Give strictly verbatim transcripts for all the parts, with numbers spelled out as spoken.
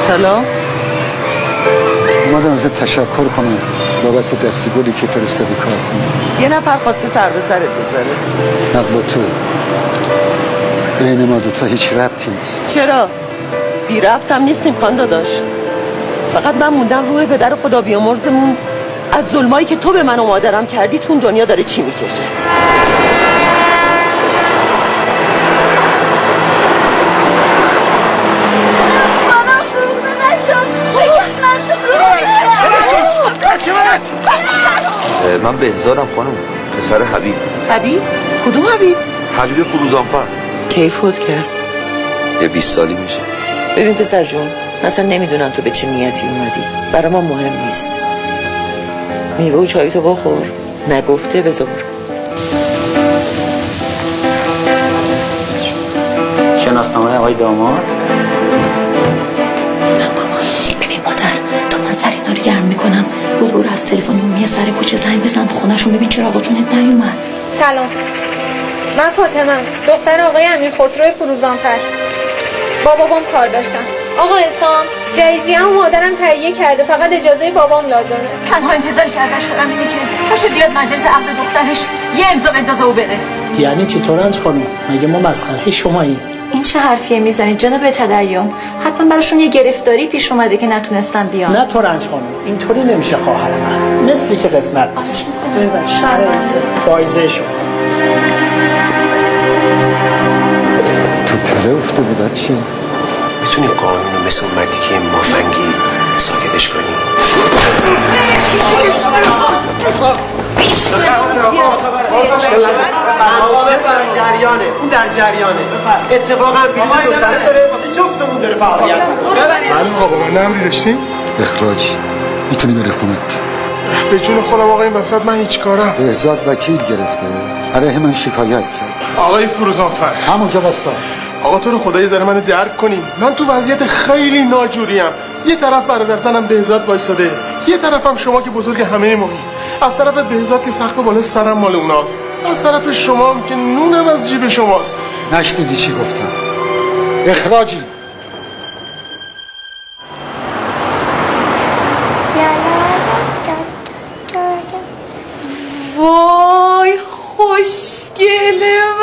سلام. اومدم ازت تشکر کنم بابت دستی گلی که فرستادی کارخونه. یه نفر خواسته سر به سرت بذاره. حق با تو. بین ما دوتا هیچ ربطی نیست. چرا؟ بی ربط هم نیستیم خان داداش. فقط من موندم روح پدر خدا بیامرزمون از ظلمایی که تو به من و مادرم کردی تو دنیا داره چی میکشه. من بهزادم خانم، پسر حبیب. حبیب؟ کدوم حبیب؟ حبیب فروزانفر. کی فوت کرد؟ یه بیست سالی میشه. ببین پسر جون، اصلا نمیدونم تو به چه نیتی اومدی. برای ما مهم نیست. میوه و چایی تو بخور. نگفته بذار. شناسنامه آقای داماد. ببین مادر، تو من سر اینا رو گرم میکنم. بود برو از تلفن امیه سر کوچه زنگ بزن تو خونه‌شون ببین چراغا جونت نیومد. سلام، من فاطمه، دختر آقای امیر خسرو فروزانفر. با بابام کار داشتم. آقا حسام جایزیه و مادرم تهیه کرده، فقط اجازه بابام لازمه. تنها انتظاری که ازش دارم اینه که پاشو بیاد مجلس عقد دخترش یه امضا بندازه و بره. یعنی چی تورنج خانم؟ مگه ما مسخره شماییم؟ این چه حرفیه میزنید جناب تدین؟ حتما براشون یه گرفتاری پیش اومده که نتونستن بیان. نه تورنج خانم، اینطوری نمیشه خواهر من. مثلی که قسمت نیست. بایزه شما تو تله افتادی بچه. میتونی قانون رو مثل اون مردی که مافنگی ساکتش کنی؟ در جریانه، اون در جریانه. اتفاقا بلیط دو سره داره واسه جفتمون داره فعالیت میکنه. معلوم آقا من نمری داشتیم؟ اخراجی. میتونی بری خونت. به جون خودم آقا این وسط من هیچ کارم. بهزاد وکیل گرفته. علیه من شکایت کرد. آقای فروزانفر همونجا بسا. آقا تو رو خدا یه ذره منو درک کنین. من تو وضعیت خیلی ناجوریم. یه طرف برادر زنم بهزاد وایساده، یه طرفم شما که بزرگ همه ماهی. از طرف بهزاد که سقف بالا سرم مال اوناست، از طرف شما هم که نونم از جیب شماست. نشنیدی چی گفتم؟ اخراجی. وای خوشگل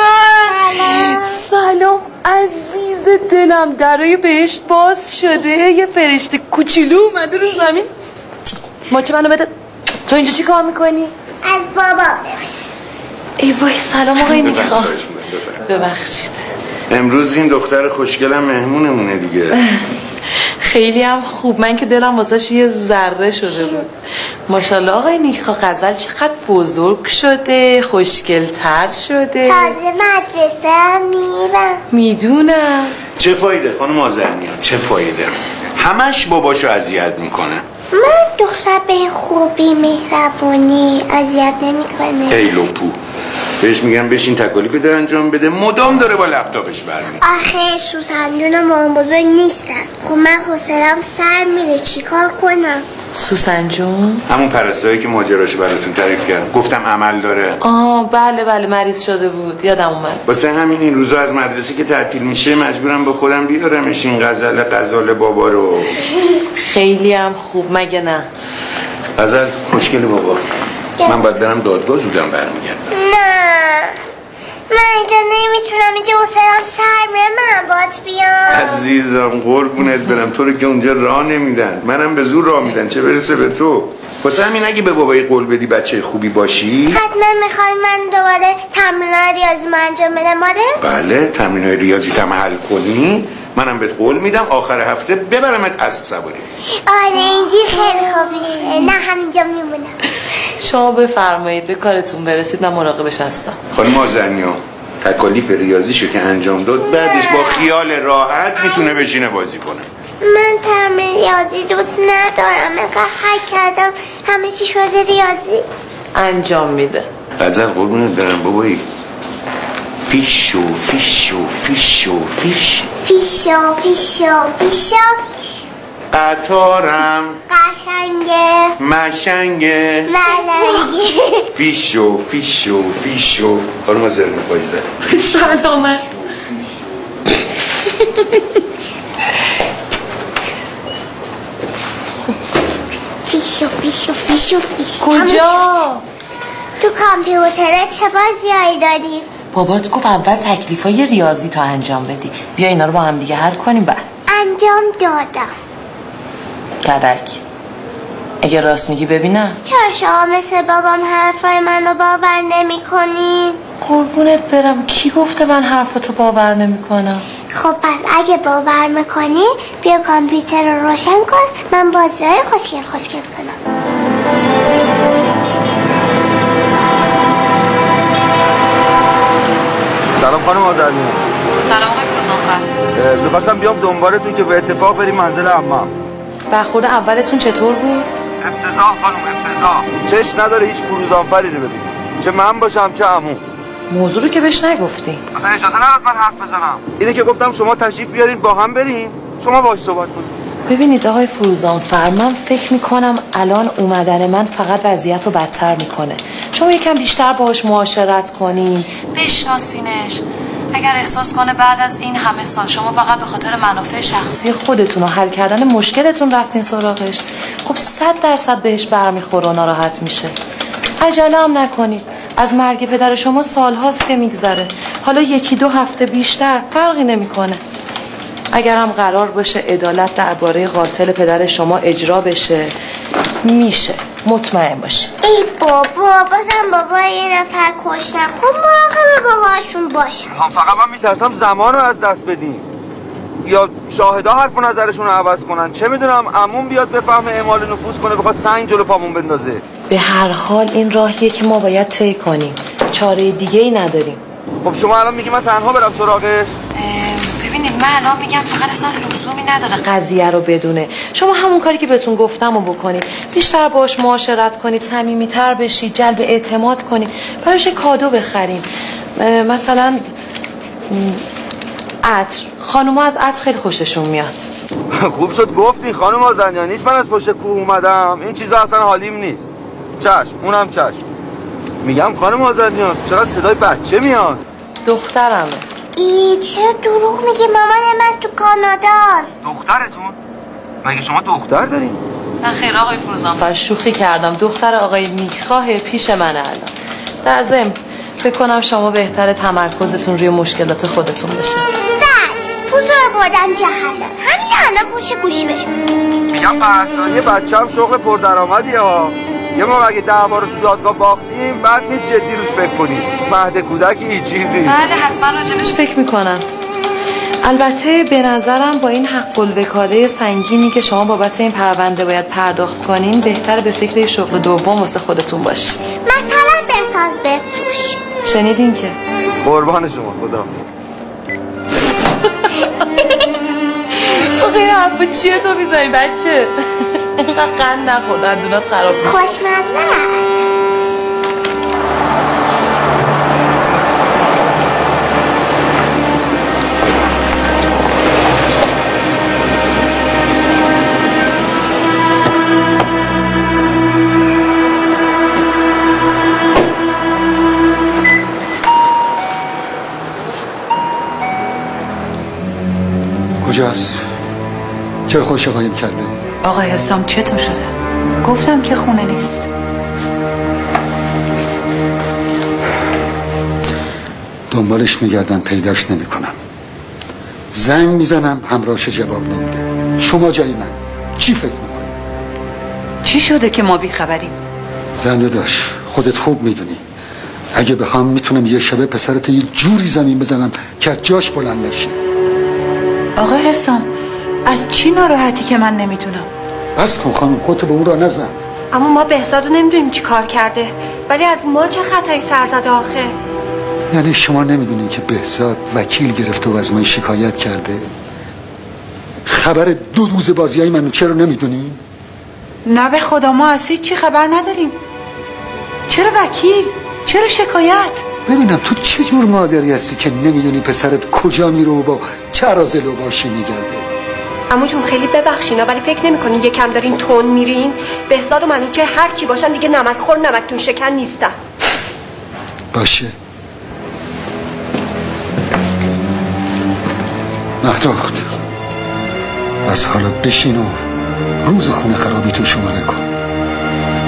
من. سلام عزیز دلم، درای بهشت باز شده. یه فرشته کوچولو اومده رو زمین. ماچه منو بده. تو اینجا چی کار میکنی؟ از بابا ببرس. ای وای سلام آقای نیخا. ببخشید امروز این دختر خوشگلم مهمونمونه دیگه. خیلی هم خوب. من که دلم واسش یه ذره شده بود. ماشاءالله آقای نیخا غزل چقدر بزرگ شده، خوشگل‌تر شده. تازه مدرسه هم میرم. میدونم. چه فایده خانم آذرنیا؟ چه فایده؟ همش باباشو اذیت میکنه. من دختر به خوبی مهربونی اذیت نمیکنه. ای لپو بهش میگم بشین تکالیف داره انجام بده، مدام داره با لپتاپش برمیاد. آخه سوسن جون مامان بزرگ نیستن. خب من حوصله‌ام سر میره چیکار کنم؟ سوسن جون همون پرستاری که ماجراشو براتون تعریف کردم، گفتم عمل داره. آه بله بله مریض شده بود، یادم اومد. واسه همین این روزا از مدرسه که تعطیل میشه مجبورم با خودم بیارمش این غزل غزال بابا رو. خیلی هم خوب مگه نه؟ غزل خوشگل بابا. من باید برم دادگاه، زودم برمیگردم. نه من اینجا نمیتونم، اینجا حوصله‌ام سر میره. من باز بیام. عزیزم قربونت برم، تو رو که اونجا راه نمیدن، منم به زور راه میدن، چه برسه به تو. واسه همین اگه به بابای قول بدی بچه خوبی باشی، حتما میخوای من دوباره تمرینای ریاضی ما انجام بدم. آره بله تمرینای ریاضی تم حل کنی، منم بهت قول میدم آخر هفته ببرمت اسب سواری. آره اینجی خیلی خوب میشه. نه همینجا میمونم. شما بفرمایید به کارتون برسید، من مراقبش هستم. خانم آذرنیا تکالیف ریاضیشو که انجام داد، بعدش با خیال راحت میتونه بشینه بازی کنه. من تمرین ریاضی دوست ندارم. انقدر حک کردم همه چی شده ریاضی. انجام میده. غزل قربونت برم بابایی. فیشو فیشو فیشو فیش فیشو فیشو فیشو فیش. قطارم قشنگه مشنگه ملنگه. فیشو فیشو فیشو. خانم آذرنیا پایزده سلامت. شوفی شوفی. کجا؟ تو کامپیوتره چه بازیایی داری؟ بابات گفت اول تکلیفای ریاضی تا انجام بدی. بیا اینا رو با هم دیگه حل کنیم بعد. انجام دادم. کدک اگه راست میگی ببینم. چرا شما مثل بابام حرفای منو باور نمی کنی؟ قربونت برم، کی گفته من حرفتو باور نمی کنم؟ خب پس اگه باور میکنی بیا کامپیوتر رو روشن کن، من بازیای خوشگل خوشگل کنم. سلام خانم آذرنیا. سلام آقای فروزانفر. میخواستم بیام دنبالتون که به اتفاق بریم منزل عمم. برخورد اولتون چطور بود؟ افتضاح خانم، افتضاح. چش نداره هیچ فروزانفری رو ببینیم، چه من باشم چه عمو. موضوع رو که بهش نگفتی. اصلا اجازه نداد من حرف بزنم. اینه که گفتم شما تشریف بیارین با هم بریم، شما باهاش صحبت کنید. ببینید آقای فروزانفر، من فکر میکنم الان اومدن من فقط وضعیت رو بدتر میکنه. شما یکم بیشتر باهاش معاشرت کنین، بشناسینش. اگر احساس کنه بعد از این همه سال شما فقط به خاطر منافع شخصی خودتون و حل کردن مشکلتون رفتین سراغش، خب صد درصد بهش برمیخوره و ناراحت میشه. عجله هم نکنید، از مرگ پدر شما سال هاست که میگذره، حالا یکی دو هفته بیشتر فرقی نمیکنه. اگر هم قرار باشه عدالت درباره قاتل پدر شما اجرا بشه میشه، مطمئن باشی. ای بابا، بازم بابا یه نفر کشتن، خب مراقب باباشون باشن. فقط من میترسم زمان رو از دست بدیم یا شاهدا حرف و نظرشون رو عوض کنن. چه میدونم عموم بیاد بفهمه اعمال نفوذ کنه بخواد سنگ جلو پامون بندازه. به هر حال این راهیه که ما باید طی کنیم، چاره دیگه ای نداریم. خب شما الان میگی من تنها برم سراغش؟ ببینید من الان میگم فقط اصلا لزومی نداره قضیه رو بدونه. شما همون کاری که بهتون گفتم رو بکنید، بیشتر باش معاشرت کنید، صمیمیتر بشید، جلب اعتماد کنید، براش کادو بخریم. مثلا عطر، خانوما از عطر خیلی خوششون میاد. خوب شد گفتی خانم آذرنیا، نیست من از پشت کوه اومدم، این چیزا اصلا حالیم نیست. چشم، اونم چشم. میگم خانم آذرنیا چرا صدای بچه میاد؟ دخترمه. ای چرا دروغ میگی؟ مامان من تو کاناداست. دخترتون؟ مگه شما دختر دارین؟ نه خیر آقای فروزانفر، شوخی کردم. دختر آقای نیکخواه پیش منه الان. در ضمن فکر کنم شما بهتره تمرکزتون روی مشکلات خودتون بشه. بله، فوزو بردن جهنم، همین الان گوش گوش بشم. میگم پرستاری بچه‌م شغل پردرآمدیه ها. یه ما اگه دعوا رو تو دادگاه باختیم بعد نیست جدی روش فکر کنیم. مهد کودکی هیچ چیزی. بله حتما راجبش فکر میکنم. البته به نظرم با این حق الوکاله سنگینی که شما بابت این پرونده باید پرداخت کنین، بهتره به فکر شغل دوم واسه خودتون باشین. مثلا بساز بفروش. شنیدین که؟ قربان شما، خدا. آخه این حرفا چیه تو میزنی بچه؟ اینقدر قند نخور، دندونات خراب میشه. خوشمزه است. کجاست؟ چرا خوش قایم کرده؟ آقای حسام چطور شده؟ گفتم که خونه نیست. دنبالش میگردم پیداش نمیکنم. زنگ میزنم همراهش جواب نمیده. شما جای من چی فکر میکنی؟ چی شده که ما بیخبریم؟ زنده داشت، خودت خوب میدونی. اگه بخوام میتونم یه شبه پسرت یه جوری زمین بزنم که از جاش بلند نشه. آقای حسام از چی ناراحتی که من نمیدونم؟ بس کن خانم، خودت به اون را نزن. اما ما بهزادو نمیدونیم چی کار کرده، ولی از ما چه خطایی سر زده آخه؟ یعنی شما نمیدونین که بهزاد وکیل گرفته و از من شکایت کرده؟ خبر دو دوز بازی های منو چرا نمیدونین؟ نه به خدا ما از هیچ چی خبر نداریم. چرا وکیل؟ چرا شکایت؟ ببینم تو چه جور مادری هستی که نمیدونی پسرت کجا میره و با چه رازلو باشی میگرده؟ عمو جون خیلی ببخشینا، ولی فکر نمی‌کنین یکم دارین تون میرین؟ بهزاد و منوچه هر چی باشن دیگه نمک خور نمکتون شکن نیستن. باشه مهداد، از حالا بشین و روز خونه خرابی تو شماره کن.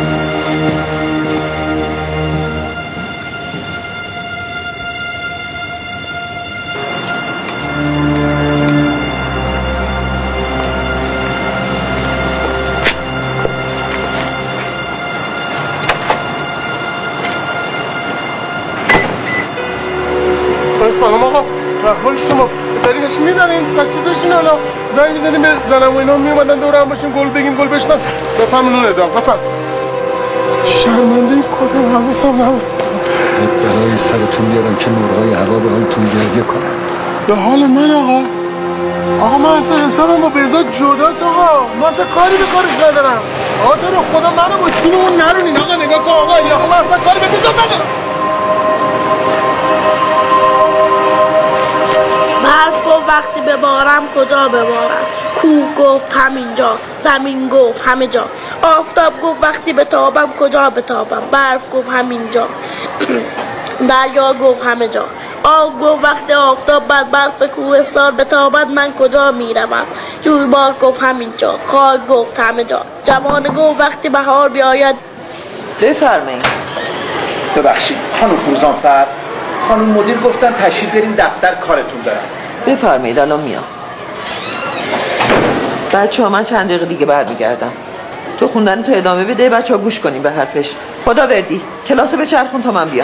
خانم آقا احوال شما دارین چی میبرین؟ پسی داشتین حالا زنگ میزنیم به زنم و اینا میومدن دور هم باشیم گل بگیم گل بشنن بفهم نونه دام بفهم شرمنده کدوم حواسم نبود برای سرتون میارم که مرغای هوا به حالتون گریه کنم. به حال من آقا آقا من اصلا حسابم با بهزاد جداست آقا من اصلا کاری به کارش ندارم آقا تو رو خدا منو با چون اون نرونین آقا نگاه کن آقا یا من اصلا کاری به بهزاد ندارم. برف گفت وقتی ببارم کجا ببارم، کوه گفت همینجا، زمین گفت همه جا، آفتاب گفت وقتی بتابم کجا بتابم، برف گفت همینجا دریا گفت همه جا، آب گفت وقتی آفتاب بر برف کوهستان بتابد من کجا میروم، جویبار گفت همینجا، خاک گفت همه جا، جوانه گفت وقتی بهار بیاید. بفرمایید. ببخشید خانم فروزانفر، خانم مدیر گفتن تشریف بریم دفتر کارتون دارن. بفرمایید الان میام. بچه ها من چند دقیقه دیگه برمیگردم. تو خوندن تو ادامه بده، بچه ها گوش کنیم به حرفش. خدا وردی کلاس بچرخون تا من بیام.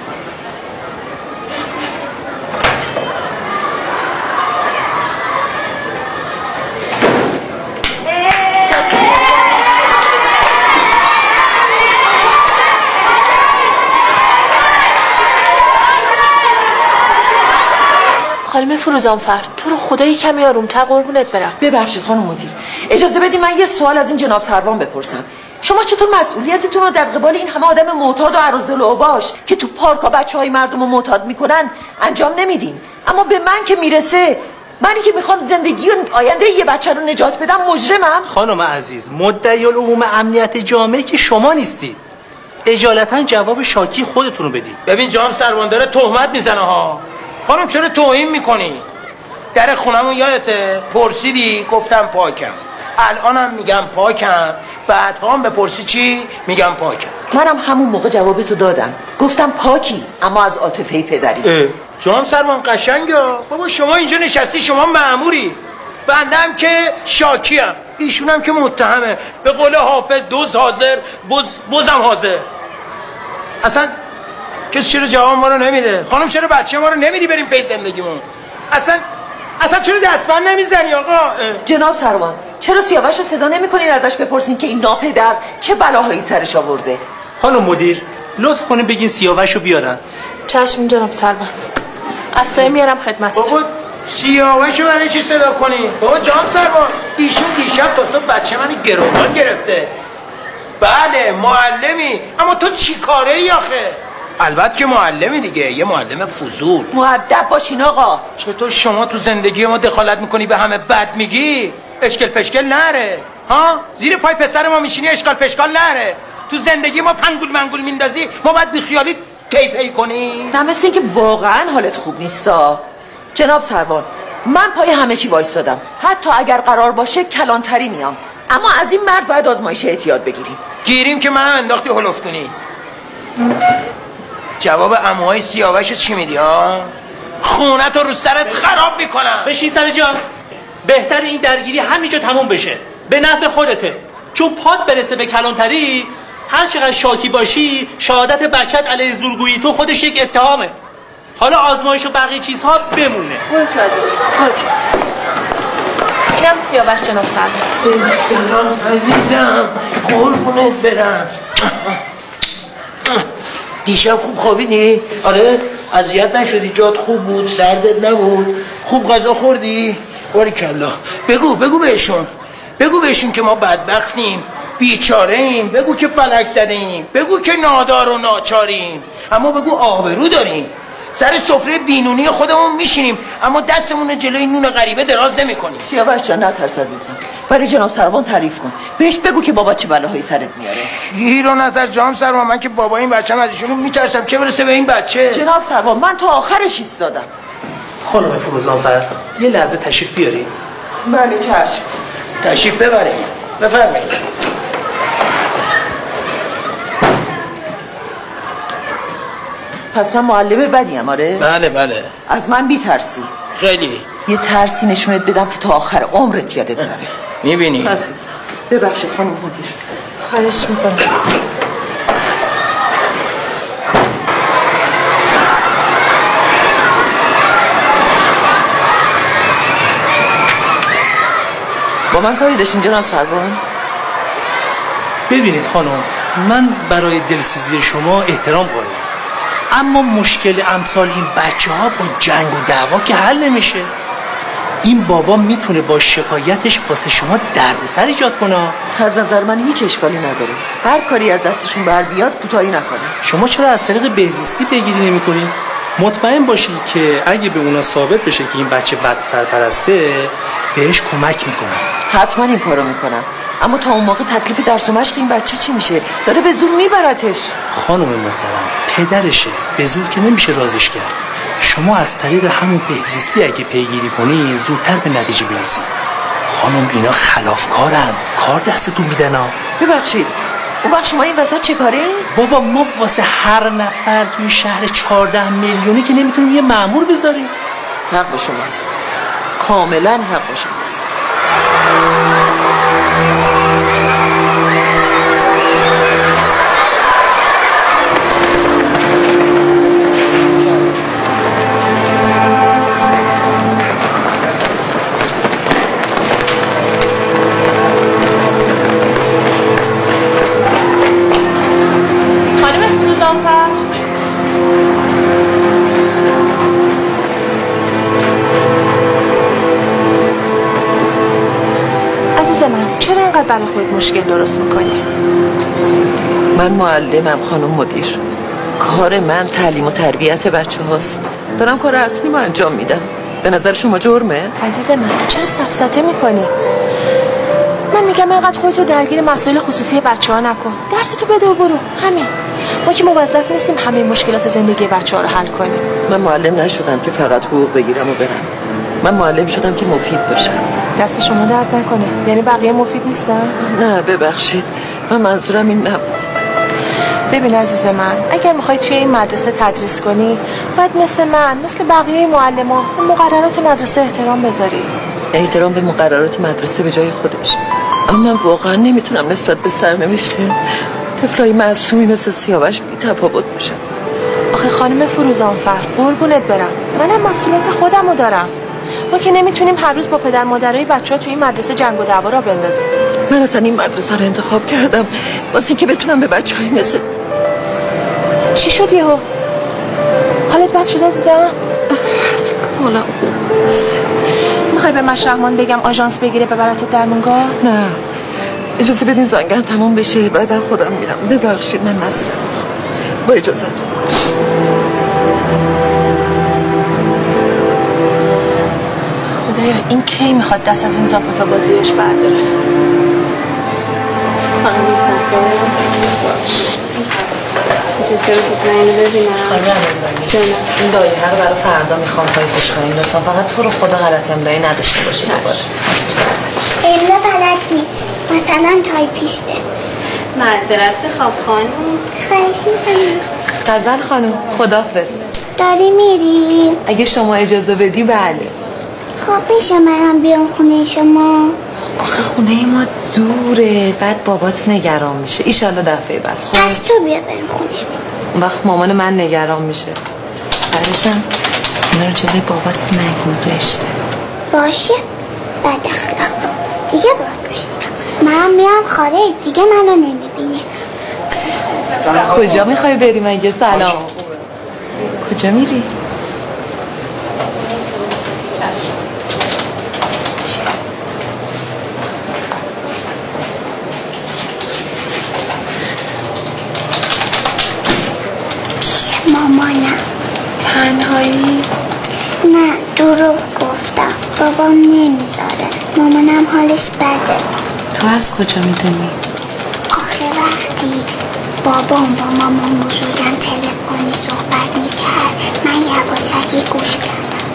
خانم فروزانفر تو رو خدایی کمی آرومتر قربونت برم. ببخشید خانم مدیر، اجازه بدید من یه سوال از این جناب سروان بپرسم. شما چطور مسئولیتتون رو در قبال این همه آدم معتاد و اراذل و اوباش که تو پارک‌ها بچه‌های مردم رو معتاد میکنن انجام نمیدین؟ اما به من که میرسه، منی که میخوام زندگی و آینده یه بچه رو نجات بدم مجرمم؟ خانم عزیز، مدعی العموم امنیت جامعه که شما نیستید. اجالتا جواب شاکی خودتون رو بدید. ببین جام سروان داره تهمت میزنه ها. خانم چرا توهین میکنی؟ در خونمون یادته پرسیدی گفتم پاکم، الانم میگم پاکم، بعد هم بپرسی چی میگم پاکم. منم همون موقع جوابتو دادم، گفتم پاکی، اما از عاطفه پدری. جان سروان قشنگه بابا، شما اینجا نشستی، شما مأموری، بندم که شاکیم، ایشونم که متهمه. به قول حافظ دوز حاضر بز بزم حاضر. اصلا کسی چرا جواب ما رو نمیده؟ خانم چرا بچه ما رو نمیدی بریم پی زندگیمون؟ اصلا اصلا چرا دستبند نمیزنی آقا؟ جناب سروان چرا سیاوش رو صدا نمیکنین ازش بپرسین که این ناپدر چه بلاهایی سرش آورده؟ خانم مدیر لطف کنین بگین سیاوش رو بیارن. چشم جناب سروان، از سه میارم خدمتتون. بابا سیاوش رو برای چی صدا کنی؟ بابا جام سروان ایشون دیشب تا صبح بچه من گروگان گرفته. بله معلمی، اما تو چی کاره ای آخه؟ البته که معلمی دیگه، یه معلم فضول. مؤدب باشین آقا. چطور شما تو زندگی ما دخالت میکنی به همه بد میگی؟ اشکال پشکل نره ها؟ زیر پای پسر ما میشینی اشکال پشکال نره. تو زندگی ما پنگول منگول میندازی، ما باید بیخیالی تی تی کنی. نه مثل این که واقعا حالت خوب نیستا. جناب سروان من پای همه چی وایستادم، حتی اگر قرار باشه کلانتری میام، اما از این مرد باید آزمایش احتیاط بگیریم. گیریم که منم انداختی هلفتونی. جواب عموهای سیاوشو چی میدی ها؟ خونت رو سرت خراب میکنم. بشین سر جا. بهتر این درگیری همینجا تموم بشه، به نفع خودته. چون پات برسه به کلانتری، هر چقدر شاکی باشی شهادت بچت علیه زورگویی تو خودش یک اتهامه. حالا آزمایش و بقیه چیزها بمونه. برو تو عزیزم، برو تو. اینم سیاوش جناب سروان. سلام عزیزم، قربونت برم. دیشب خوب خوابیدی؟ آره؟ اذیت نشدی؟ جات خوب بود؟ سردت نبود؟ خوب غذا خوردی؟ باریکلا. بگو بگو بهشون بگو بهشون که ما بدبختیم، بیچاره ایم، بگو که فلک زده ایم، بگو که نادار و ناچاریم، اما بگو آبرو داریم. سر سفره بینونی خودمون میشینیم اما دستمون جلوی نون غریبه دراز نمی کنیم. سیاوش جان نترس عزیزم، برای جناب سروان تعریف کن، بهش بگو که بابا چه بلاهایی سرت میاره. گیر و نترس جناب سروان، من که بابا این بچه‌م از ایشون میترسم، چه برسه به این بچه. جناب سروان من تا آخرش ایستادم. خانم فروزانفر یه لحظه تشریف بیارین. بله چشم. تشریف ببرین، بفرمایید. پس من معلم بدیم آره؟ بله بله. از من بی‌ترسی؟ خیلی. یه ترسی نشونت بدم که تا آخر عمرت یادت نره. میبینی؟ ببخشید خانم مدیر. خواهش میکنم. با من کاری داشتین جناب سروان؟ ببینید خانم، من برای دلسوزی شما احترام قائلم، اما مشکل امثال این بچه ها با جنگ و دعوا که حل نمیشه. این بابا میتونه با شکایتش واسه شما دردسر ایجاد کنه. از نظر من هیچ اشکالی نداره، هر کاری از دستشون بر بیاد کوتاهی نکنه. شما چرا از طریق بهزیستی پیگیری نمی‌کنین؟ مطمئن باشین که اگه به اونا ثابت بشه که این بچه بد سرپرسته بهش کمک میکنه. حتما این کارو میکنم، اما تا اون موقع تکلیف درس و مشق این بچه چی میشه؟ داره به زور میبرتش. خانم محترم، پدرشه، به زور که نمیشه رازش کرد. شما از طریق همون بهزیستی اگه پیگیری کنی زودتر به نتیجه برسید. خانم اینا خلافکارن، کار دستتون میدن ها. ببخشید، اون وقت شما این وسط چه کاره؟ بابا ما واسه هر نفر توی شهر چهارده میلیونی که نمیتونیم یه مأمور بذاریم. حق با شماست، کاملا حق با شماست. چرا اینقدر برای خودت مشکل درست میکنی؟ من معلمم خانم مدیر، کار من تعلیم و تربیت بچه هاست، دارم کار اصلی ما انجام میدم. به نظر شما جرمه؟ عزیز من چرا سفسطه میکنی؟ من میگم اینقدر خودتو درگیر مسائل خصوصی بچه ها نکن، درستو بده و برو، همین. ما که موظف نیستیم همه مشکلات زندگی بچه ها رو حل کنیم. من معلم نشدم که فقط حقوق بگیرم و برم، من معلم شدم که مفید باشم. دست شما درد نکنه. یعنی بقیه مفید نیستن؟ نه ببخشید، من منظورم این نبود. ببین عزیز من، اگر میخوای توی این مدرسه تدریس کنی باید مثل من، مثل بقیه معلما، مقررات مدرسه احترام بذاری. احترام به مقررات مدرسه به جای خودش، اما من واقعا نمیتونم نسبت به سرنوشت طفلای معصومی مثل سیاوش بی تفاوت باشم. آخه خانم فروزانفر، قربونت برم، منم مسئولیت خودمو دارم. ما که نمیتونیم هر روز با پدر مادرای بچه‌ها تو این مدرسه جنگ و دعوا را بندازیم. من اصلا این مدرسه رو انتخاب کردم واسه اینکه بتونم به بچه‌های مثل چی شد یهو؟ حالت بد شده عزیزم؟ اصلا حالم خوب نیست. میخوای به مشرحمان بگم آژانس بگیره ببرتت درمونگاه؟ نه، اجازه بدین زنگن تموم بشه بعدا خودم میرم. ببخشید من نظرم میخوام. با اجازهتون. خدایا این کی میخواد دست از این زاپاتا بازیش برداره؟ خانم صفا چطور بود من اینو ببینم؟ خانم رمضانی جانم این لایحه رو برای فردا میخوام تایپش کنین لطفا، فقط تو رو خدا غلط املایی نداشته باشی دوباره. املا بلد نیست، مثلا تایپیسته. معذرت بخوام خانم. خواهش می‌کنم. غزل خانم خدافظ. داری میری؟ اگه شما اجازه بدی بله. خب میشه منم بیام خونه شما؟ آخه خونه ما دوره، بعد بابات نگران میشه. ایشالله دفعه بعد. خب پس تو بیا بریم خونه. اون وقت مامان من نگران میشه. بعدشم اینا رو جلوی بابات نگذاشته. باشه بد اخلاق دیگه باید بشستم. من میام خارج دیگه منو نمیبینی. کجا میخوای بریم اگه؟ سلام. کجا میری؟ مامانم. تنهایی؟ نه دروغ گفتم، بابام نمیذاره، مامانم حالش بده. تو از کجا میدونی؟ آخه وقتی بابام با مامان بزرگم تلفنی صحبت میکرد من یواشکی گوش کردم.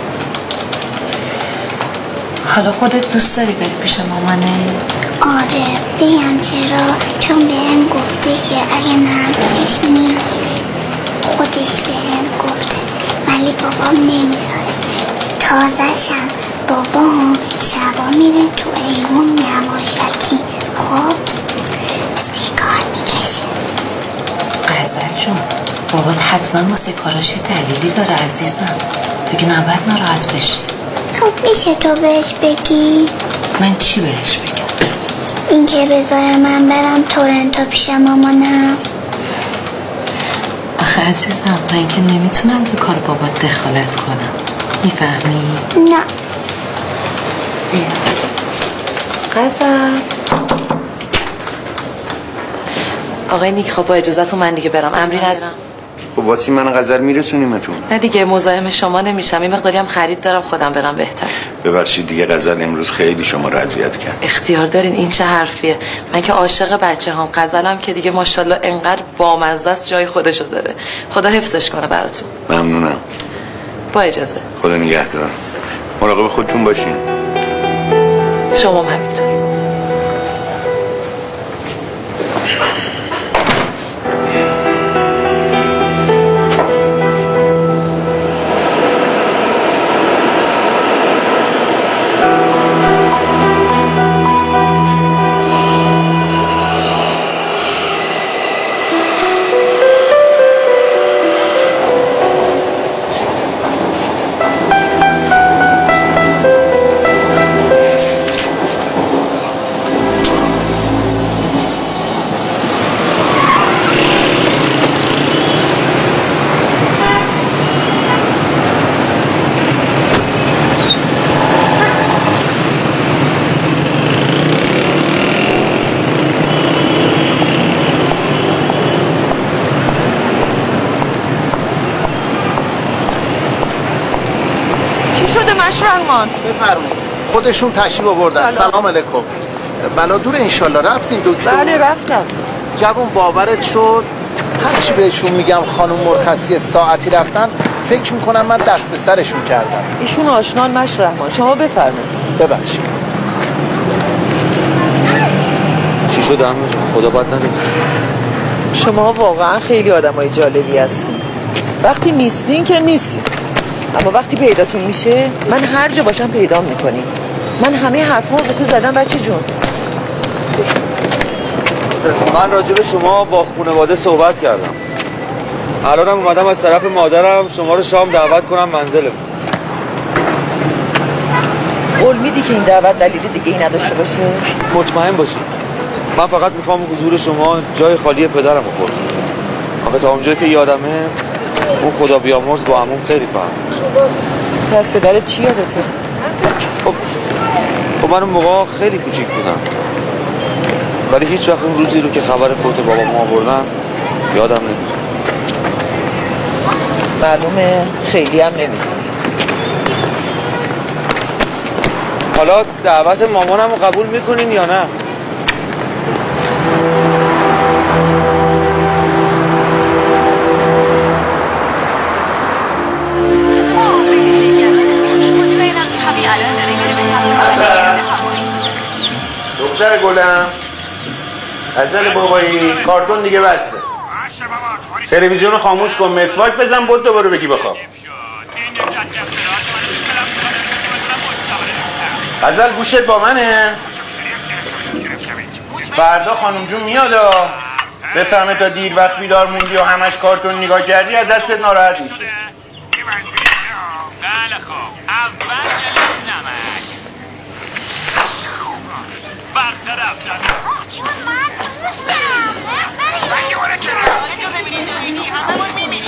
حالا خودت دوست داری بری پیش مامانت؟ آره بگم چرا؟ چون بهم گفته که اگه نرم پیشش میمیره. خودش بهم گفته ولی بابام نمیذاره. تازه‌شم بابام شبا میره تو ایوون یواشکی خب سیگار میکشه. غزل جون بابات حتما واسه کاراش دلیلی داره عزیزم، تو که نباید ناراحت بشی. خب میشه تو بهش بگی؟ من چی بهش بگم؟ این که بذاره من برم تورنتو پیش مامانم. آخه عزیزم من که نمیتونم تو کار بابات دخالت کنم، میفهمی؟ نه. غزل آقای نیک، خب با اجازهتون من دیگه برم، امری ندارم. خب واسه من غزل میرسونیمتون. نه دیگه مزاحم شما نمیشم، این مقداری هم خرید دارم، خودم برم بهتر. ببخشید دیگه غزل امروز خیلی شما رو اذیت کرد. اختیار دارین، این چه حرفیه؟ من که عاشق بچه هم، غزلم که دیگه ماشاءالله انقدر بامزه است جای خودشو داره. خدا حفظش کنه براتون. ممنونم. با اجازه. خدا نگهدار. مراقب خودتون باشین. شما هم همینطور. رحمان بفرمایید. خودشون تشریف آوردن. سلام. سلام علیکم. بلا دور انشالله رفتین دکتر؟ بله رفتم. جوون باورت شد؟ هرچی بهشون میگم خانم مرخصی ساعتی رفتن فکر میکنم من دست به سرشون کردم. ایشون آشنان مش رحمان. شما بفرمایید. ببخشید. چی شد عمو جون؟ خدا بد نده. شما واقعا خیلی آدمای جالبی هستین. وقتی نیستین که نیستین، اما وقتی پیداتون میشه من هر جا باشم پیدا میکنی. من همه حرفمو به تو زدم بچه جون. من راجع به شما با خانواده صحبت کردم. الانم اومدم از طرف مادرم شما رو شام دعوت کنم منزلم. قول میدی که این دعوت دلیل دیگه ای نداشته باشه؟ مطمئن باشی. من فقط میخوام حضور شما جای خالی پدرم رو پر. آخه تا اونجایی که یادمه اون خدا بیامرز با عموم خیلی فهم میشه. تو از پدرت چی یادته؟ خب خب من اون موقع خیلی کوچیک بودم، ولی هیچ وقت اون روزی رو که خبر فوت بابام آوردن یادم نمیاد. معلومه خیلی هم نمیدونی. حالا دعوت مامانم رو قبول میکنین یا نه؟ دختر گلم، عجل بابایی، کارتون دیگه بسته. تلویزیون خاموش کن، مسواک بزن، بود دوباره بگی بخواب. عجل گوشت با منه. فردا خانم جون میادا بفهمه تا دیر وقت بیدار موندی و همش کارتون نگاه کردی از دستت ناراحت میشه. چون من دوست دارم. من یه وره چرا؟ تو ببینی زمینی همه من میبینی.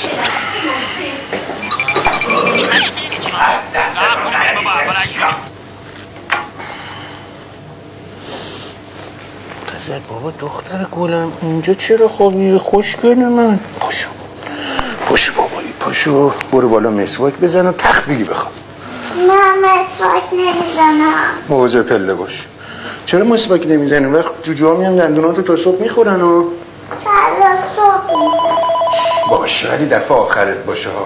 قزل بابا دختر گلم اینجا چرا خوابی؟ خوشگل من. پاشو پاشو بابایی پاشو، برو بالا مسواک بزن و تخت بگی بخواب. نه مسواک نمیزنم. مواظب پله باش. چرا مسواک نمیزنی؟ وقت جوجوها میان دندوناتو تا صبح میخورن و چرا صبح میزنم؟ باشه ولی دفعه آخرت باشه ها.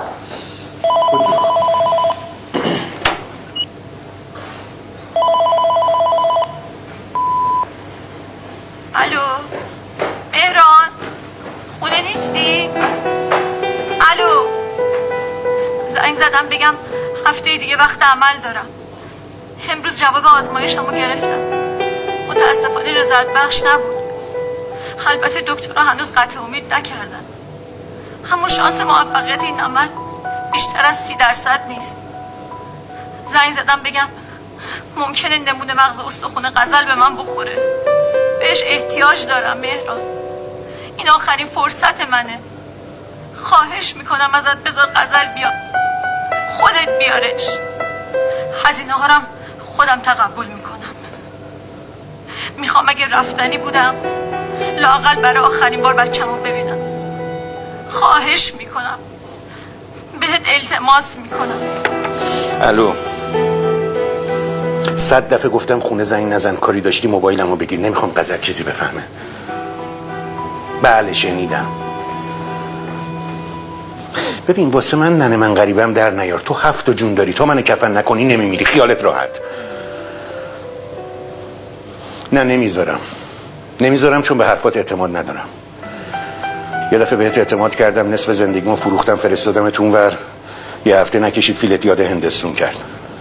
الو مهران، خونه نیستی؟ الو، زنگ زدم بگم هفته دیگه وقت عمل دارم. امروز جواب آزمایشمو گرفتم، متاسفانه رضایت بخش نبود. البته دکترها هنوز قطع امید نکردن، اما شانس موفقیت این عمل بیشتر از سی درصد نیست. زنگ زدم بگم ممکنه نمونه مغز استخون غزل به من بخوره. بهش احتیاج دارم مهران. این آخرین فرصت منه. خواهش میکنم ازت بذار غزل بیاد. خودت بیارش. هزینه ها رم خودم تقبل میکنم. میخوام اگه رفتنی بودم لااقل برای آخرین بار بچه‌مو ببینم. خواهش میکنم. بهت التماس میکنم. الو، صد دفعه گفتم خونه زنگ نزن، کاری داشتی موبایلمو بگیر، نمیخوام غزل چیزی بفهمه. بله شنیدم. ببین واسه من ننه من غریبم در نیار. تو هفت جون داری، تو منو کفن نکنی نمیمیری، خیالت راحت. نه نمیذارم نمیذارم چون به حرفات اعتماد ندارم. یه دفعه بهت اعتماد کردم، نصف زندگیمو فروختم، فرستادم تو اونور، یه هفته نکشید فیلت یاد هندستون کرد.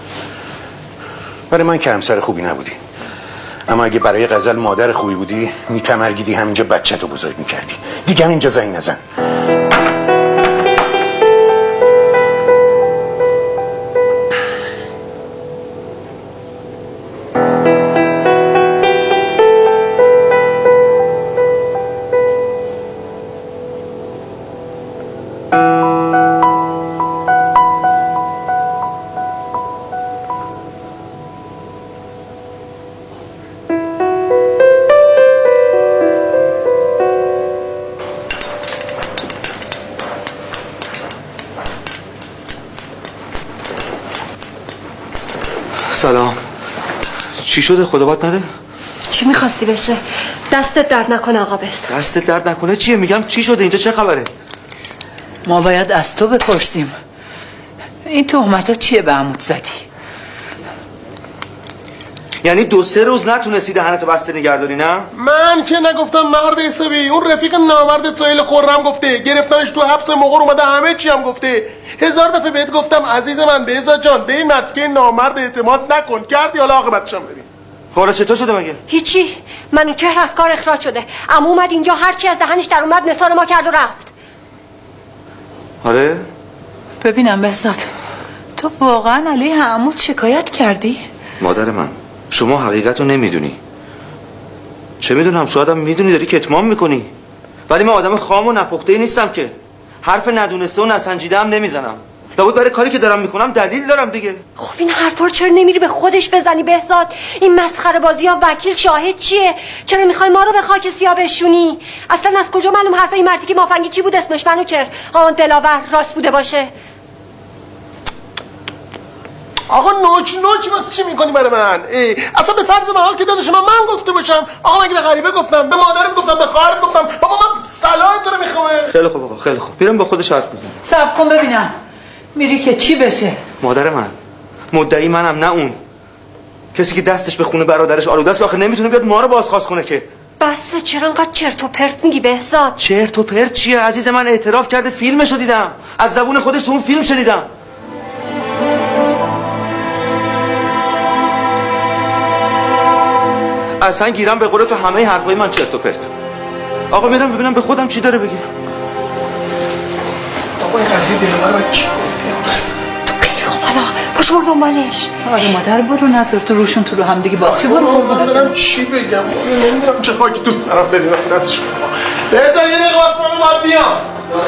برای من که همسر خوبی نبودی، اما اگه برای غزل مادر خوبی بودی میتمرگیدی همینجا بچه تو بزرگ میکردی. دیگه هم اینجا زنگ نزن. سلام. چی شده خدا باد نده؟ چی میخواستی بشه؟ دستت درد نکنه آقا بس. دستت درد نکنه چیه؟ میگم چی شده اینجا، چه خبره؟ ما باید از تو بپرسیم. این تهمت ها چیه به عمود زدی؟ یعنی دو سه روز نتونستی دهنتو بسته نگهداری نه؟ من که نگفتم مرد حسابی، اون رفیق نامرد سهیل خرم گفته، گرفتنش تو حبس مقر اومده همه چی هم گفته. هزار دفعه بهت گفتم عزیز من بهزاد جان به این نتیجه نامرد اعتماد نکن. کردی حالا عاقبتش هم ببین. حالا چطور شده مگه؟ هیچی. منوچهر از کار اخراج شده. عمو اومد اینجا هر چی از دهنش در اومد نثار ما کرد و رفت. آره؟ ببینم بهزاد، تو واقعا علیه عمود شکایت کردی؟ مادر من شما حقیقت رو نمیدونی. چه میدونم، شاید هم میدونی داری کتمان میکنی، ولی من آدم خام و نپخته‌ای نیستم که حرف ندونسته و نسنجیده هم نمیزنم. لابد برای کاری که دارم میکنم دلیل دارم دیگه. خب این حرفا رو چرا نمیری به خودش بزنی بهزاد؟ این مسخره بازی ها وکیل شاهد چیه؟ چرا میخوای ما رو به خاک سیاه بشونی؟ اصلا از کجا معلوم حرف این مردی که مافنگی چی بود اسمش؟ منوچهر آن دلاور راست بوده باشه؟ آقا نوچ نوچ واسه چی میکنی برای من؟ اصلا به فرض محال که داداش من من گفته باشم، آقا مگه به غریبه گفتم، به مادرت گفتم، به خواهرت گفتم، بابا من صلاح تو رو میخوام. خیلی خوب آقا، خیلی خوب، میرم با خودش حرف میزنم. صبر کن ببینم میری که چی بشه. مادر من مدعی منم نه اون کسی که دستش به خونه برادرش آلوده است که آخه نمیتونه بیاد ما رو بازخواست کنه که. بس چرا انقدر چرت و پرت میگی بهزاد؟ چرت و پرت چیه عزیز من؟ اعتراف کرده، فیلمشو دیدم، از زبون خودش تو اون فیلم شنیدم. اصلا گیرم به قول تو همه حرفای من چرت و پرت. آقا میرم ببینم به خودم چی داره بگه. آقا این قضیه دلبر من چی گفته؟ تو خیلی خوب حالا پاش برو دنبالش. آره مادر برو نظر تو روشون تو رو هم دیگه باز چی برو من برم چی بگم؟ نمیدونم چه خاکی تو سرم بریدم دست شما. بهزاد یه دقیقه واسه من باید بیام.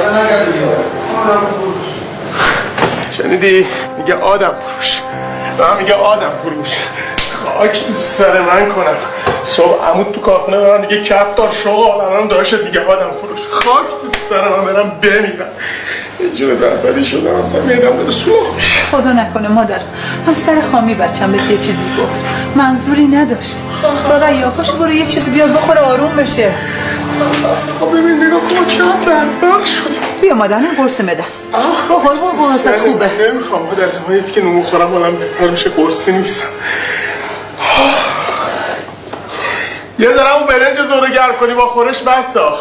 شنیدی؟ میگه آدم فروش. من میگه آدم فروش. خاک تو سر من کنم. صبح عمود تو کافنه برم میگه کفتار شغال، الان داشت میگه آدم فروش. خاک تو سر من برم بمیرم. یه جور درصدی شدم اصلا میدم داره سوخ میشه. خدا نکنه مادر از سر خامی بچم بهت یه چیزی گفت، منظوری نداشت. سارا پاشو برو یه چیزی بیار بخوره آروم بشه. خب ببین نگاه کن چقدر بدبخت شدی. بیا مادر نه قرص مده است. با هورمون قرصت خوبه. نمیخوام مادر جان، یه که نمو خورم حالم بهتر میشه، قرصی نیستم. یه ذره اون برنج زوره گرم کنی با خورش بسا.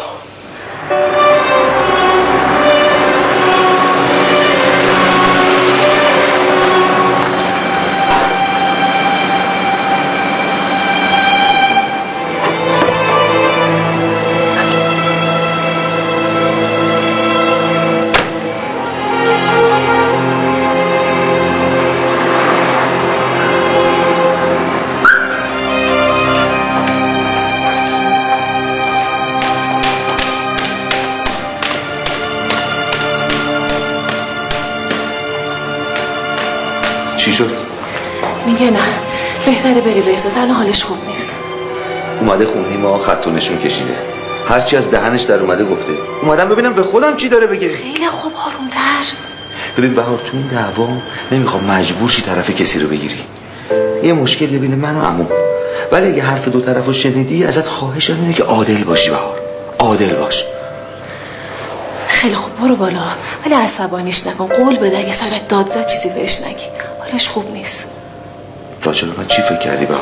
چی شد؟ میگه نه بهتره بری بهزاد، الان حالش خوب نیست. اومده خونی ما خط و نشون کشیده، هرچی از دهنش در اومده گفته. اومدم ببینم به خودم چی داره بگه. خیلی خوب، آرومتر. ببین بهار، تو این دعوا نمیخوام مجبور شی طرف کسی رو بگیری. یه مشکلی بین من و عمو، ولی اگه حرف دو طرفو شنیدی ازت خواهشم اینه که عادل باشی بهار، عادل باش. خیلی خوب برو بالا، ولی عصبانیش نکن. قول بده اگه سرت داد زد چیزی بهش نگی، حالش خوب نیست. راجع به من چی فکر کردی بهار؟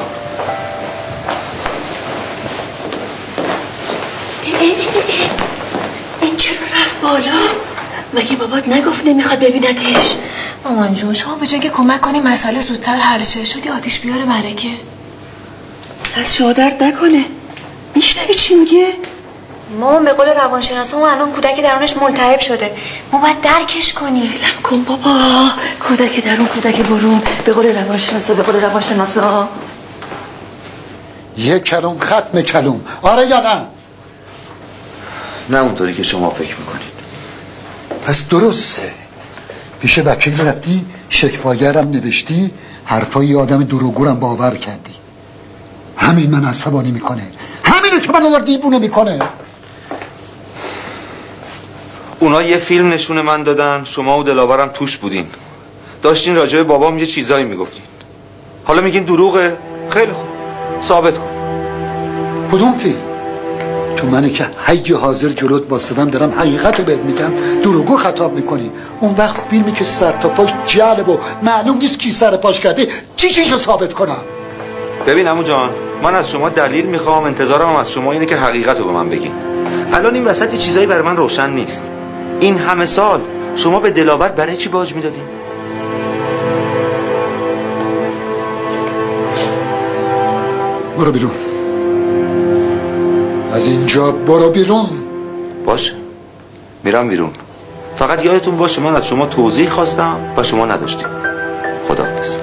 این چرا رفت بالا؟ مگه بابات نگفت نمیخواد ببینتش؟ مامان جون شما به جای که کمک کنی مسئله زودتر حل شه، شدی آتیش بیاره مرکه. از شما درد نکنه. میشنوی چی میگه؟ مامان به قول روانشناسا اون الان کودک درونش ملتهب شده، ما باید درکش کنیم. فیلم کن بابا، کودک درون کودک برون، به قول روانشناسا به قول روانشناسا. یک کلوم ختم کلوم، آره یا نه؟ نه اونطوری که شما فکر میکنید. پس درسته، پیش وکیل رفتی، شکوایرم نوشتی، حرفای آدم دروغگویم باور کردی. همین من عصبانی میکنه، همینه که من دیوونه میکنه. اونا یه فیلم نشون من دادن، شما و دلاورم توش بودین، داشتین راجع به بابام یه چیزایی میگفتین، حالا میگین دروغه؟ خیلی خوب، ثابت کن. کدوم فیلم؟ تو منی که حی حاضر جلوت واسدم دارم حقیقت رو بهت میگم دروغو خطاب میکنی. اون وقت فیلمی که سر تا پاش جعله و معلوم نیست کی سر پاش کرده، چی چیشو ثابت کنم؟ ببین عمو جان، من از شما دلیل میخوام، انتظارم از شما اینه که حقیقت رو به من بگین. الان این وسط یه چیزایی برای من روشن نیست. این همه سال شما به دلاور برای چی باج میدادین؟ برو بیرون، از اینجا برو بیرون. باشه میرم بیرون، فقط یادتون باشه من از شما توضیح خواستم و شما نداشتیم. خداحافظ.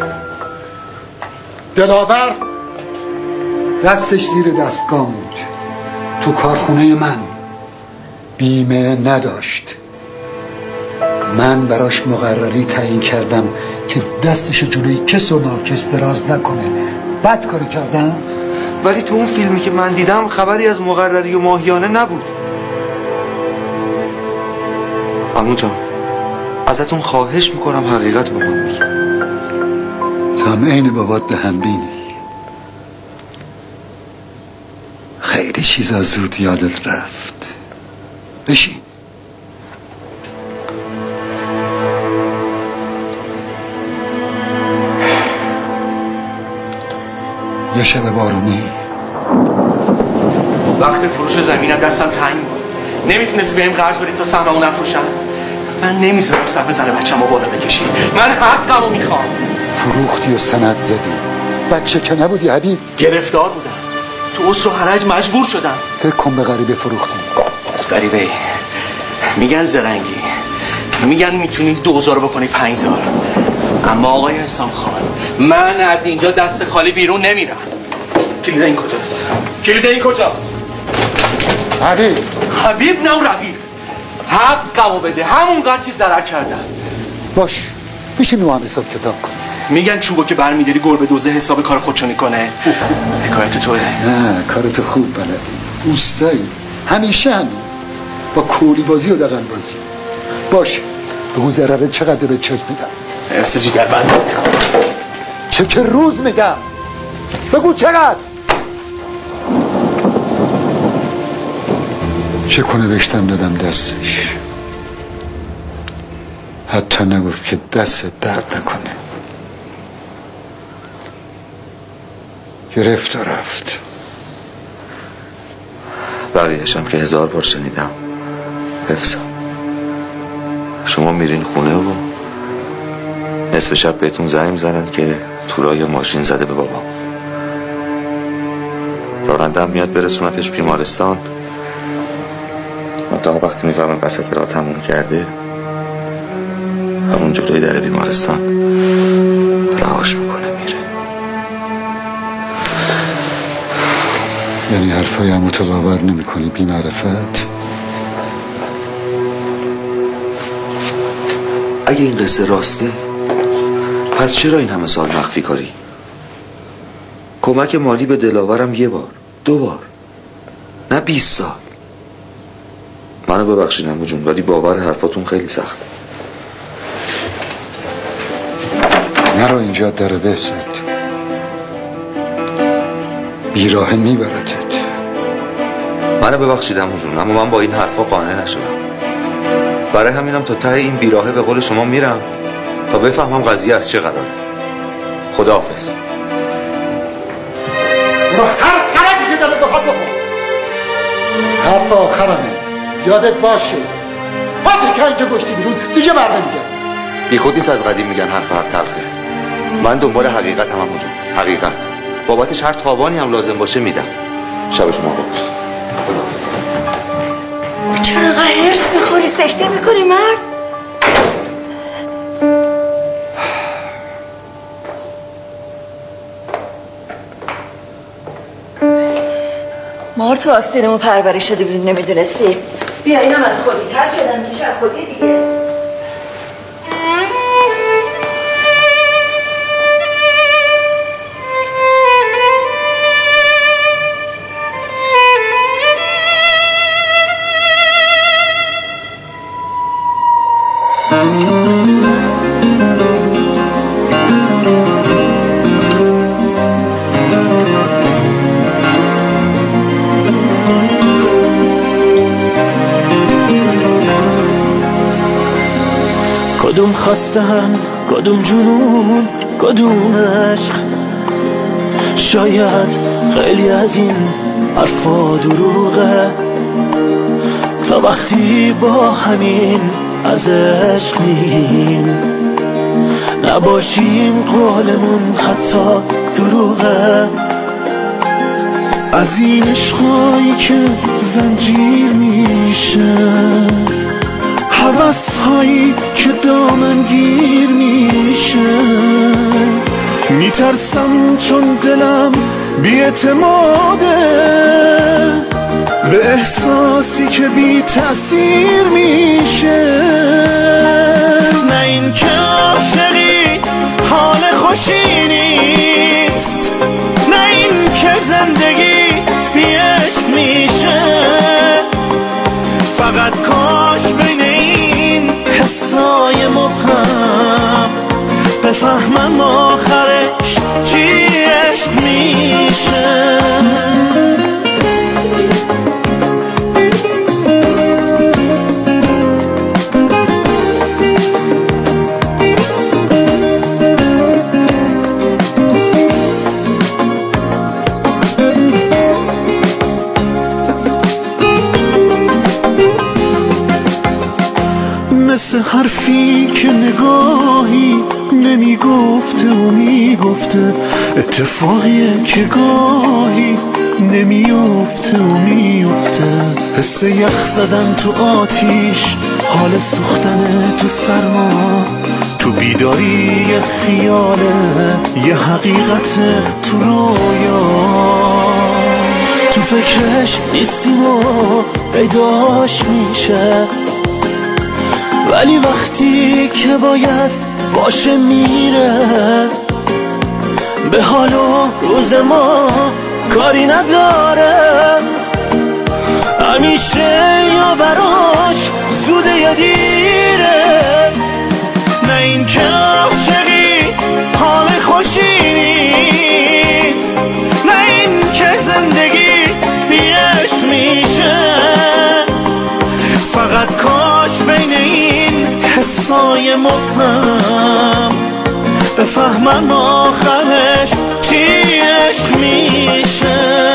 دلاور دستش زیر دستگاه بود، تو کارخونه من بیمه نداشت. من براش مقرری تعیین کردم که دستش جلوی کس و ناکس دراز نکنه. بد کاری کردم؟ ولی تو اون فیلمی که من دیدم خبری از مقرری و ماهیانه نبود. عمو جان ازتون خواهش میکنم حقیقت به من بگید. تو هم عین بابات به هم بینی. خیلی چیزا زود یادت رفت. بشین. یه شب بارونی وقت فروش زمینم دستم تنگ بود، نمیتونستی بهم قرض بدی تا سهممو نفروشم. من نمیذارم سهم زن بچه‌مو بالا بکشی، من حقمو میخوام. فروختی و سند زدی، بچه که نبودی حبیب؟ گرفتار بودم، تو اسر و حرج مجبور شدم. فکر کن به غریبه فروختی. از غریبه میگن زرنگی، میگن میتونی دوزار بکنی پنجزار، اما آقای حسام خان من از اینجا دست خالی بیرون نمیرم. کلید این کجاست؟ کلید این کجاست؟ حبیب حبیب نه و رقیب، حقمو بده، همونقدر که ضرر کردن. باش میشه نو هم حساب کتاب کن. میگن چوبو که برمیداری گربه دوزه حساب کار خودشو میکنه. حکایت توه. نه کارتو خوب بلدی، اوستایی، همیشه همین، با کولی بازی و دقل بازی. باش بگو ضرره چقدر به چک میدم. ارس جیگر بند چک روز میگم، بگو چقدر. چکو نوشتم دادم دستش، حتی نگفت که دست درد نکنه. گرفت و رفت. بقیهشم که هزار بار شنیدم. حفظم شما میرین خونه و نصف شب بهتون زنگ زنن که تورای ماشین زده به بابا. رانندم میاد برسونتش بیمارستان. تا وقتی میفهمم وسط راه تموم کرده، همون جلوی در بیمارستان رهاش میکنه میره. یعنی حرفای همو تو باور نمی کنی بی معرفت؟ اگه این قصه راسته، پس چرا این همه سال مخفی کاری؟ کمک مالی به دلاورم یه بار، دو بار، نه بیست سال. منو ببخشید عمو جون، ولی باور حرفاتون خیلی سخته. نرو اینجا داره بهزاد، بیراه میبرتت. منو ببخشید عمو جون، اما من با این حرفا قانع نشدم. برای همینم تا ته این بیراهه به قول شما میرم تا بفهمم قضیه از چه قراره. خداحافظ. برو هر غلطی که دلت بخواد بخور. حرف آخرمه، یادت باشه پاتی که اینجا گشتی بیرون دیگه بر نمیگم. بی خود نیست از قدیم میگن حرف حق تلخه. من دنبال حقیقت هم عمو جون، حقیقت. بابتش هر تاوانی هم لازم باشه میدم. شب شما خوش. چرا انقدر هرس میخوری؟ سکته میکنی مرد؟ مار تو آستینمون پرورش شده بودیم نمیدونستی. بیا اینم از خودی، هر شدن میشه از خودی دیگه. کدوم خواستن، کدوم جنون، کدوم عشق. شاید خیلی از این حرفا دروغه، تا وقتی با همین از عشق میگیم نباشیم قولمون حتی دروغه. از این عشقایی که زنجیر میشه، حوث هایی که دامنگیر میشه، میترسم چون دلم بی‌اعتماده به احساسی که بی تأثیر میشه. نه این که عاشقی حال خوشی نیست، نه این که زندگی بی عشق میشه. فقط کاش بین این حسای مبهم بفهمم آخرش چی عشق میشه. مثل حرفی که نگاهی نمیگفته و میگفته، اتفاقیه که گاهی نمیفته و میفته. حس یخ زدن تو آتیش، حال سوختن تو سرما، تو بیداری یه خیاله، یه حقیقت تو رویا. تو فکرش نیستیم و پیداش میشه، ولی وقتی که باید باشه میره. به حال و روز ما کاری نداره، همیشه یا براش زوده یا دیره. نه این که عاشقی حال خوشی نیست، نه این که زندگی بی عشق میشه. فقط کاش بین این حسای مبهم بفهمم آخرش چی عشق میشه.